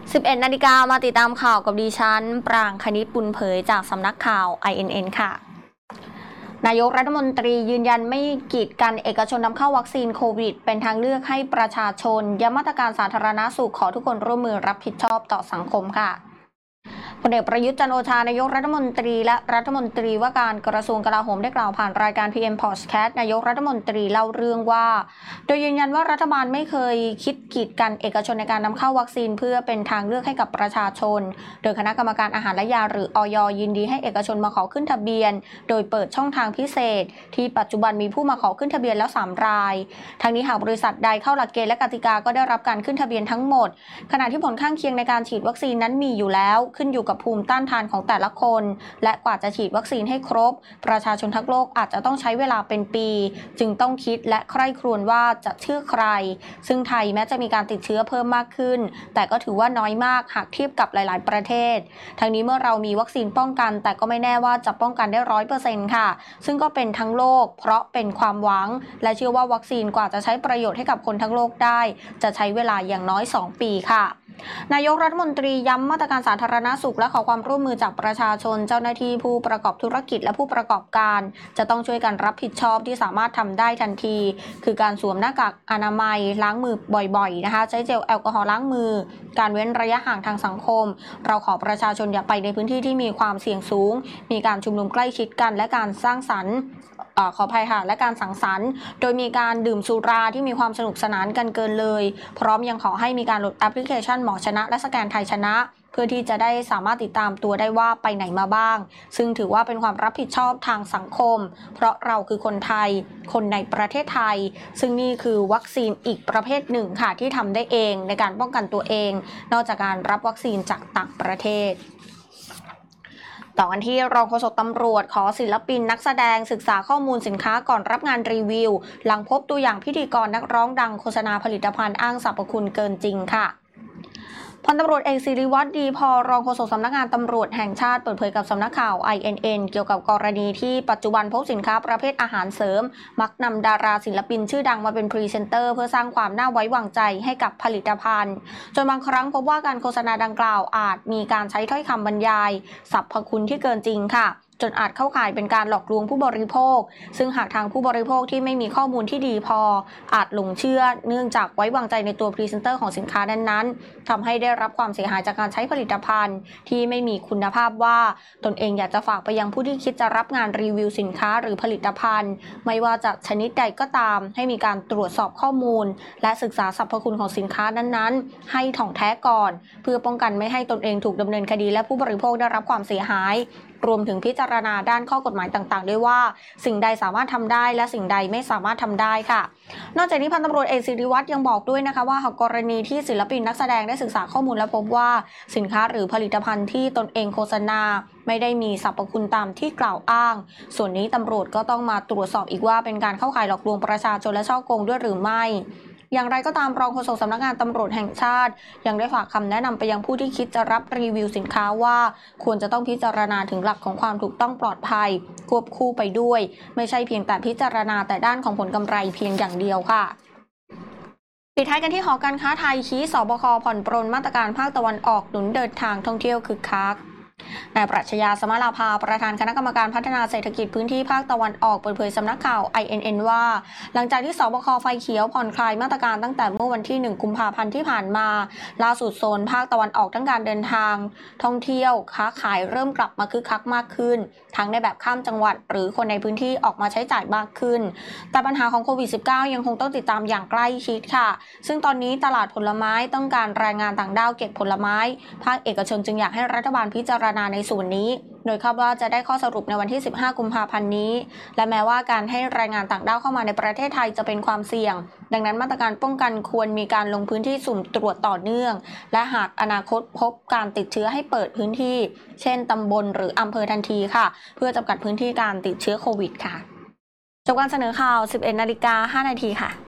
11 นาฬิกามาติดตามข่าวกับดิฉันปรางคณิตบุญเผยจากสำนักข่าว INN ค่ะนายกรัฐมนตรียืนยันไม่กีดกันเอกชนนำเข้าวัคซีนโควิดเป็นทางเลือกให้ประชาชนย้ำมาตรการสาธารณสุขขอทุกคนร่วมมือรับผิดชอบต่อสังคมค่ะพลเอกประยุทธ์จันทร์โอชานายกรัฐมนตรีและรัฐมนตรีว่าการกระทรวงกลาโหมได้กล่าวผ่านรายการ PM Podcast นายกรัฐมนตรีเล่าเรื่องว่าโดยยืนยันว่ารัฐบาลไม่เคยคิดกีดกันเอกชนในการนำเข้าวัคซีนเพื่อเป็นทางเลือกให้กับประชาชนโดยคณะกรรมการอาหารและยาหรืออย.ยินดีให้เอกชนมาขอขึ้นทะเบียนโดยเปิดช่องทางพิเศษที่ปัจจุบันมีผู้มาขอขึ้นทะเบียนแล้ว3 รายทั้งนี้หากบริษัทใดเข้าหลักเกณฑ์และกติกาก็ได้รับการขึ้นทะเบียนทั้งหมดขณะที่ผลข้างเคียงในการฉีดวัคซีนนั้นมีอยู่แล้วขึ้นอยู่กับภูมิต้านทานของแต่ละคนและกว่าจะฉีดวัคซีนให้ครบประชาชนทั้งโลกอาจจะต้องใช้เวลาเป็นปีจึงต้องคิดและใคร่ครวญว่าจะเชื่อใครซึ่งไทยแม้จะมีการติดเชื้อเพิ่มมากขึ้นแต่ก็ถือว่าน้อยมากหากเทียบกับหลายๆประเทศทั้งนี้เมื่อเรามีวัคซีนป้องกันแต่ก็ไม่แน่ว่าจะป้องกันได้ 100% ค่ะซึ่งก็เป็นทั้งโลกเพราะเป็นความหวังและเชื่อว่าวัคซีนกว่าจะใช้ประโยชน์ให้กับคนทั้งโลกได้จะใช้เวลาอย่างน้อย2 ปีค่ะนายกรัฐมนตรีย้ำมาตรการสาธารณสุขและขอความร่วมมือจากประชาชนเจ้าหน้าที่ผู้ประกอบธุรกิจและผู้ประกอบการจะต้องช่วยกันรับผิดชอบที่สามารถทำได้ทันทีคือการสวมหน้ากากอนามัยล้างมือบ่อยๆนะคะใช้เจลแอลกอฮอล์ล้างมือการเว้นระยะห่างทางสังคมเราขอประชาชนอย่าไปในพื้นที่ที่มีความเสี่ยงสูงมีการชุมนุมใกล้ชิดกันและการสร้างสรรค์ขออภัยค่ะและการสังสรรค์โดยมีการดื่มสุราที่มีความสนุกสนานกันเกินเลยพร้อมยังขอให้มีการโหลดแอปพลิเคชันหมอชนะและสแกนไทยชนะเพื่อที่จะได้สามารถติดตามตัวได้ว่าไปไหนมาบ้างซึ่งถือว่าเป็นความรับผิดชอบทางสังคมเพราะเราคือคนไทยคนในประเทศไทยซึ่งนี่คือวัคซีนอีกประเภทหนึ่งค่ะที่ทำได้เองในการป้องกันตัวเองนอกจากการรับวัคซีนจากต่างประเทศต่อกันที่รองโฆษกตำรวจขอศิลปินนักแสดงศึกษาข้อมูลสินค้าก่อนรับงานรีวิวหลังพบตัวอย่างพิธีกรนักร้องดังโฆษณาผลิตภัณฑ์อ้างสรรพคุณเกินจริงค่ะพันตำรวจเอกศิริวัฒน์ดีพอรองโฆษกสำนักงานตำรวจแห่งชาติเปิดเผยกับสำนักข่าว INN เกี่ยวกับกรณีที่ปัจจุบันพบสินค้าประเภทอาหารเสริมมักนำดาราศิลปินชื่อดังมาเป็นพรีเซนเตอร์เพื่อสร้างความน่าไว้วางใจให้กับผลิตภัณฑ์จนบางครั้งพบว่าการโฆษณาดังกล่าวอาจมีการใช้ถ้อยคำบรรยายสรรพคุณที่เกินจริงค่ะจนอาจเข้าข่ายเป็นการหลอกลวงผู้บริโภคซึ่งหากทางผู้บริโภคที่ไม่มีข้อมูลที่ดีพออาจหลงเชื่อเนื่องจากไว้วางใจในตัวพรีเซนเตอร์ของสินค้านั้นๆทำให้ได้รับความเสียหายจากการใช้ผลิตภัณฑ์ที่ไม่มีคุณภาพว่าตนเองอยากจะฝากไปยังผู้ที่คิดจะรับงานรีวิวสินค้าหรือผลิตภัณฑ์ไม่ว่าจะชนิดใดก็ตามให้มีการตรวจสอบข้อมูลและศึกษาสรรพคุณของสินค้านั้นๆให้ถ่องแท้ก่อนเพื่อป้องกันไม่ให้ตนเองถูกดำเนินคดีและผู้บริโภคได้รับความเสียหายรวมถึงพิจารณาด้านข้อกฎหมายต่างๆด้วยว่าสิ่งใดสามารถทำได้และสิ่งใดไม่สามารถทำได้ค่ะนอกจากนี้พันตำรวจเอกศิริวัฒน์ยังบอกด้วยนะคะว่าหากกรณีที่ศิลปินนักแสดงได้ศึกษาข้อมูลและพบว่าสินค้าหรือผลิตภัณฑ์ที่ตนเองโฆษณาไม่ได้มีสรรพคุณตามที่กล่าวอ้างส่วนนี้ตำรวจก็ต้องมาตรวจสอบอีกว่าเป็นการเข้าข่ายหลอกลวงประชาชนและฉ้อโกงด้วยหรือไม่อย่างไรก็ตามรองโฆษกสำนักงานตำรวจแห่งชาติยังได้ฝากคำแนะนำไปยังผู้ที่คิดจะรับรีวิวสินค้าว่าควรจะต้องพิจารณาถึงหลักของความถูกต้องปลอดภัยควบคู่ไปด้วยไม่ใช่เพียงแต่พิจารณาแต่ด้านของผลกำไรเพียงอย่างเดียวค่ะปิดท้ายกันที่หอการค้าไทยชี้สบคผ่อนปรนมาตรการภาคตะวันออกหนุนเดินทางท่องเที่ยวคึกคักนายปรัชญาสมราภาประธานคณะกรรมการพัฒนาเศรษฐกิจพื้นที่ภาคตะวันออกเปิดเผยสำนักข่าว INN ว่าหลังจากที่สบคไฟเขียวผ่อนคลายมาตรการตั้งแต่เมื่อวันที่1 กุมภาพันธ์ที่ผ่านมาล่าสุดโซนภาคตะวันออกทั้งการเดินทางท่องเที่ยวค้าขายเริ่มกลับมาคึกคักมากขึ้นทั้งในแบบข้ามจังหวัดหรือคนในพื้นที่ออกมาใช้จ่ายมากขึ้นแต่ปัญหาของโควิด -19 ยังคงต้องติดตามอย่างใกล้ชิดค่ะซึ่งตอนนี้ตลาดผลไม้ต้องการแรงงานต่างด้าวเก็บผลไม้ภาคเอกชนจึงอยากให้รัฐบาลพิจารณาในส่วนนี้โดยคาดว่าจะได้ข้อสรุปในวันที่15 กุมภาพันธ์นี้และแม้ว่าการให้แรงงานต่างด้าวเข้ามาในประเทศไทยจะเป็นความเสี่ยงดังนั้นมาตรการป้องกันควรมีการลงพื้นที่สุ่มตรวจต่อเนื่องและหากอนาคตพบการติดเชื้อให้เปิดพื้นที่เช่นตำบลหรืออำเภอทันทีค่ะเพื่อจำกัดพื้นที่การติดเชื้อโควิดค่ะจบการเสนอข่าว 11:05 นาทีค่ะ